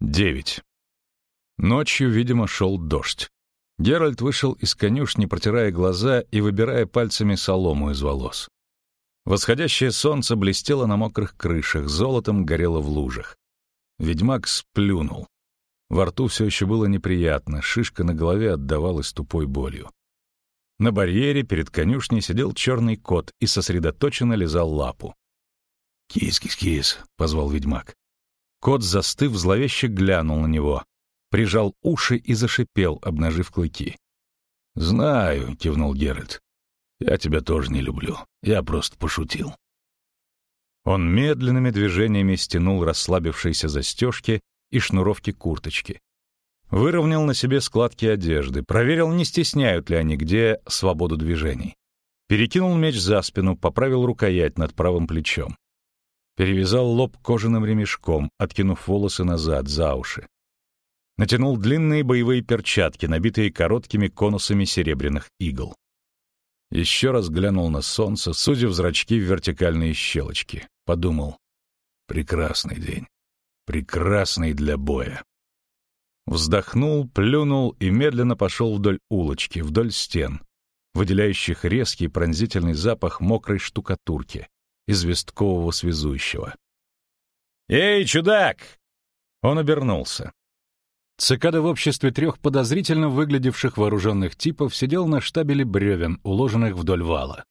9. Ночью, видимо, шел дождь. Геральт вышел из конюшни, протирая глаза и выбирая пальцами солому из волос. Восходящее солнце блестело на мокрых крышах, золотом горело в лужах. Ведьмак сплюнул. Во рту все еще было неприятно, шишка на голове отдавалась тупой болью. На барьере перед конюшней сидел черный кот и сосредоточенно лизал лапу. «Кис-кис-кис», — позвал ведьмак. Кот, застыв, зловеще глянул на него, прижал уши и зашипел, обнажив клыки. «Знаю», — кивнул Геральт. «Я тебя тоже не люблю. Я просто пошутил». Он медленными движениями стянул расслабившиеся застежки и шнуровки курточки. Выровнял на себе складки одежды, проверил, не стесняют ли они где свободу движений. Перекинул меч за спину, поправил рукоять над правым плечом. Перевязал лоб кожаным ремешком, откинув волосы назад, за уши. Натянул длинные боевые перчатки, набитые короткими конусами серебряных игл. Еще раз глянул на солнце, сузив зрачки в вертикальные щелочки. Подумал: прекрасный день. Прекрасный для боя. Вздохнул, плюнул и медленно пошел вдоль улочки, вдоль стен, выделяющих резкий пронзительный запах мокрой штукатурки, известкового связующего. «Эй, чудак!» Он обернулся. Цикада в обществе 3 подозрительно выглядевших вооруженных типов сидел на штабеле бревен, уложенных вдоль вала.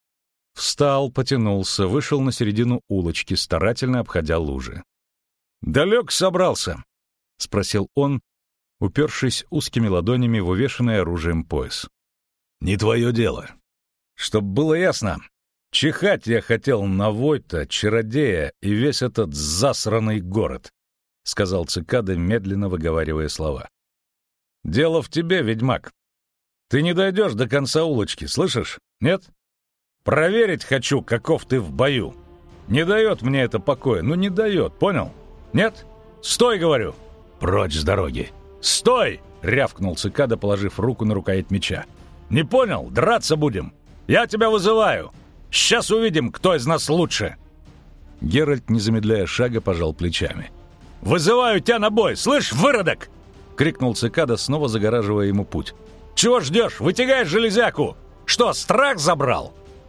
Встал, потянулся, вышел на середину улочки, старательно обходя лужи. «Далек собрался?» — спросил он, упершись узкими ладонями в увешанный оружием пояс. «Не твое дело. Чтоб было ясно, чихать я хотел на Войта, чародея и весь этот засранный город», — сказал Цикада, медленно выговаривая слова. «Дело в тебе, ведьмак. Ты не дойдешь до конца улочки, слышишь? Нет? Проверить хочу, каков ты в бою. Не дает мне это покоя, ну не дает, понял? Нет? Стой, говорю! Прочь с дороги! Стой!» — рявкнул Цикада, положив руку на рукоять меча. «Не понял? Драться будем! Я тебя вызываю! Сейчас увидим, кто из нас лучше!» Геральт, не замедляя шага, пожал плечами. «Вызываю тебя на бой! Слышь, выродок!» — крикнул Цикада, снова загораживая ему путь. «Чего ждешь? Вытягай железяку! Что, страх забрал?»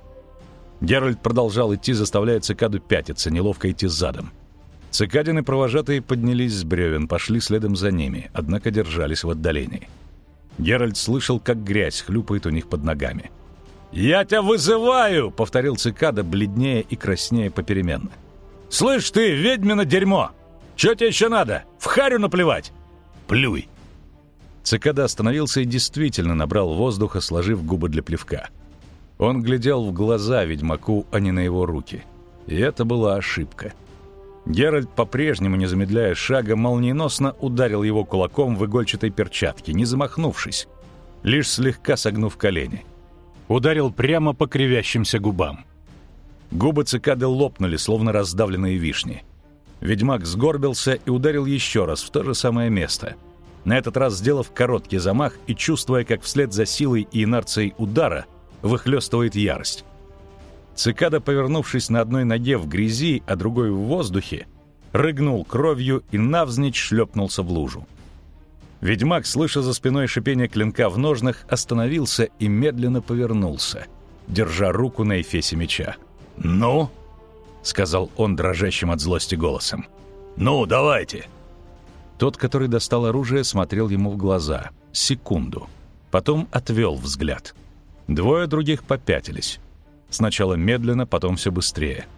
Геральт продолжал идти, заставляя Цикаду пятиться, неловко идти задом. Цикадины провожатые поднялись с бревен, пошли следом за ними, однако держались в отдалении. Геральт слышал, как грязь хлюпает у них под ногами. «Я тебя вызываю!» — повторил Цикада, бледнее и краснее попеременно. «Слышь ты, ведьмино дерьмо! Чё тебе еще надо? В харю наплевать? Плюй!» Цикада остановился и действительно набрал воздуха, сложив губы для плевка. Он глядел в глаза ведьмаку, а не на его руки. И это была ошибка. Геральт, по-прежнему не замедляя шага, молниеносно ударил его кулаком в игольчатой перчатке, не замахнувшись, лишь слегка согнув колени. Ударил прямо по кривящимся губам. Губы Цикады лопнули, словно раздавленные вишни. Ведьмак сгорбился и ударил еще раз в то же самое место, на этот раз сделав короткий замах и чувствуя, как вслед за силой и инерцией удара выхлестывает ярость. Цикада, повернувшись на одной ноге в грязи, а другой в воздухе, рыгнул кровью и навзничь шлепнулся в лужу. Ведьмак, слыша за спиной шипение клинка в ножнах, остановился и медленно повернулся, держа руку на эфесе меча. «Ну?» — сказал он дрожащим от злости голосом. «Ну, давайте!» Тот, который достал оружие, смотрел ему в глаза. Секунду. Потом отвел взгляд. 2 других попятились. Сначала медленно, потом все быстрее.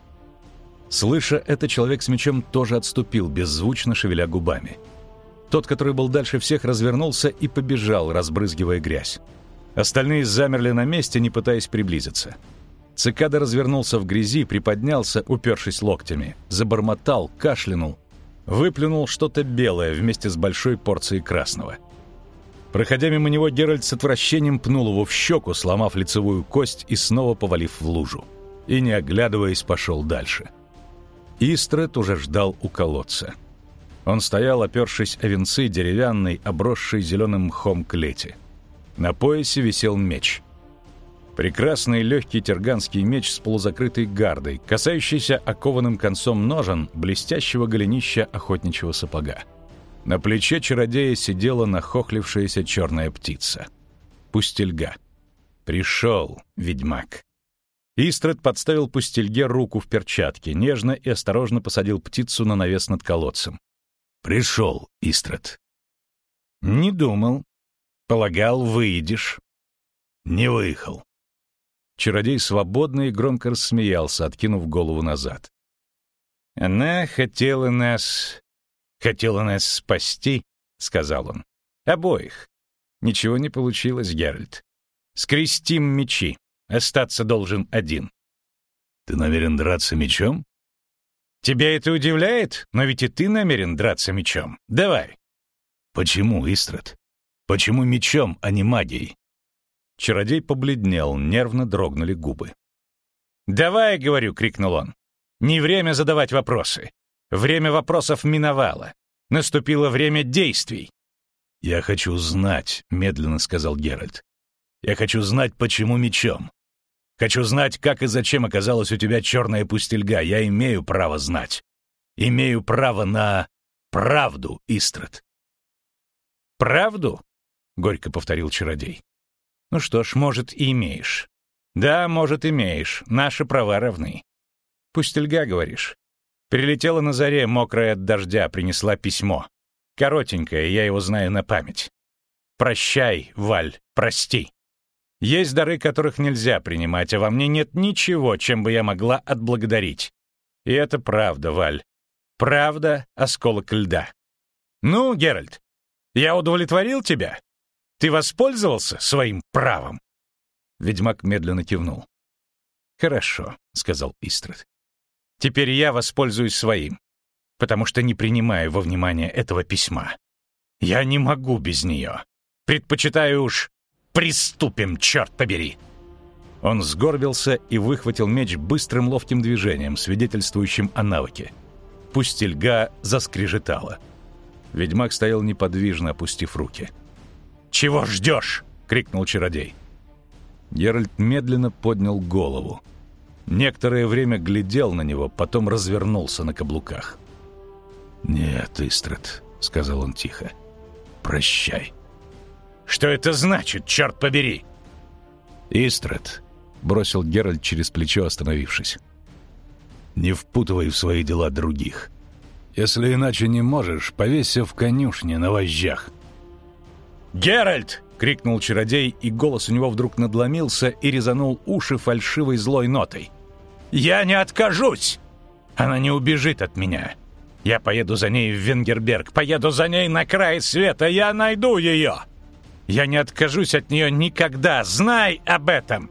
Слыша это, человек с мечом тоже отступил, беззвучно шевеля губами. Тот, который был дальше всех, развернулся и побежал, разбрызгивая грязь. Остальные замерли на месте, не пытаясь приблизиться. Цикада развернулся в грязи, приподнялся, упершись локтями, забормотал, кашлянул, выплюнул что-то белое вместе с большой порцией красного. Проходя мимо него, Геральт с отвращением пнул его в щеку, сломав лицевую кость и снова повалив в лужу. И, не оглядываясь, пошел дальше. Истрет уже ждал у колодца. Он стоял, опершись о венцы деревянной, обросшей зеленым мхом клети. На поясе висел меч. Прекрасный легкий терганский меч с полузакрытой гардой, касающийся окованным концом ножен блестящего голенища охотничьего сапога. На плече чародея сидела нахохлившаяся черная птица. Пустельга. Пришел ведьмак. Истрат подставил Пустельге руку в перчатке, нежно и осторожно посадил птицу на навес над колодцем. «Пришел, Истрат». «Не думал. Полагал, выйдешь». «Не выехал». Чародей свободно и громко рассмеялся, откинув голову назад. «Она хотела нас спасти», — сказал он. «Обоих. Ничего не получилось, Геральт. Скрестим мечи. Остаться должен один». «Ты намерен драться мечом?» «Тебя это удивляет? Но ведь и ты намерен драться мечом. Давай». «Почему, Истрат? Почему мечом, а не магией?» Чародей побледнел, нервно дрогнули губы. «Давай, — говорю, — крикнул он. Не время задавать вопросы. Время вопросов миновало. Наступило время действий». «Я хочу знать», — медленно сказал Геральт. «Я хочу знать, почему мечом. Хочу знать, как и зачем оказалась у тебя черная пустельга. Я имею право знать. Имею право на правду, Истрат». «Правду?» — горько повторил чародей. «Ну что ж, может, и имеешь. Да, может, имеешь. Наши права равны. Пустельга, говоришь? Прилетела на заре, мокрая от дождя, принесла письмо. Коротенькое, я его знаю на память. Прощай, Валь, прости. Есть дары, которых нельзя принимать, а во мне нет ничего, чем бы я могла отблагодарить. И это правда, Валь. Правда, осколок льда. Ну, Геральт, я удовлетворил тебя? Ты воспользовался своим правом?» Ведьмак медленно кивнул. «Хорошо», — сказал Истрат. «Теперь я воспользуюсь своим, потому что не принимаю во внимание этого письма. Я не могу без нее. Предпочитаю уж приступим, черт побери!» Он сгорбился и выхватил меч быстрым ловким движением, свидетельствующим о навыке. Пустельга заскрежетала. Ведьмак стоял неподвижно, опустив руки. «Чего ждешь?» — крикнул чародей. Геральт медленно поднял голову. Некоторое время глядел на него, потом развернулся на каблуках. «Нет, Истрат», — сказал он тихо, — «прощай». «Что это значит, черт побери?» «Истрат», — бросил Геральт через плечо, остановившись, — «не впутывай в свои дела других. Если иначе не можешь, повесься в конюшне на вожжах». «Геральт!» — крикнул чародей, и голос у него вдруг надломился и резанул уши фальшивой злой нотой. «Я не откажусь! Она не убежит от меня. Я поеду за ней в Венгерберг, поеду за ней на край света, я найду ее! Я не откажусь от нее никогда, знай об этом!»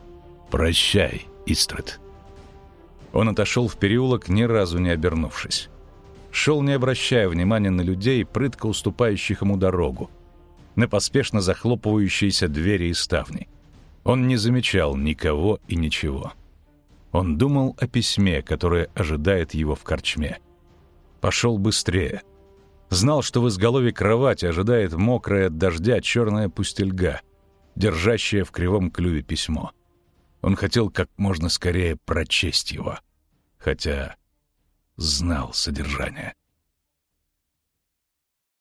«Прощай, Истрат». Он отошел в переулок, ни разу не обернувшись. Шел, не обращая внимания на людей, прытко уступающих ему дорогу, на поспешно захлопывающиеся двери и ставни. Он не замечал никого и ничего. Он думал о письме, которое ожидает его в корчме. Пошел быстрее. Знал, что в изголовье кровати ожидает мокрая от дождя черная пустельга, держащая в кривом клюве письмо. Он хотел как можно скорее прочесть его, хотя знал содержание.